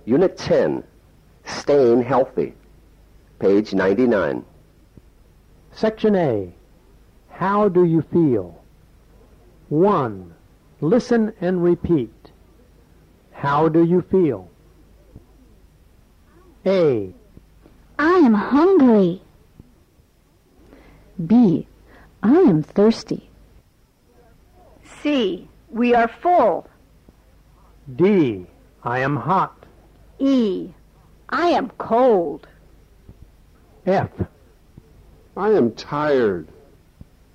Unit 10, Staying Healthy, page 99. Section A. How do you feel? 1. Listen and repeat. How do you feel? A. I am hungry. B. I am thirsty. C. We are full. D. I am hot. E. I am cold. F. I am tired.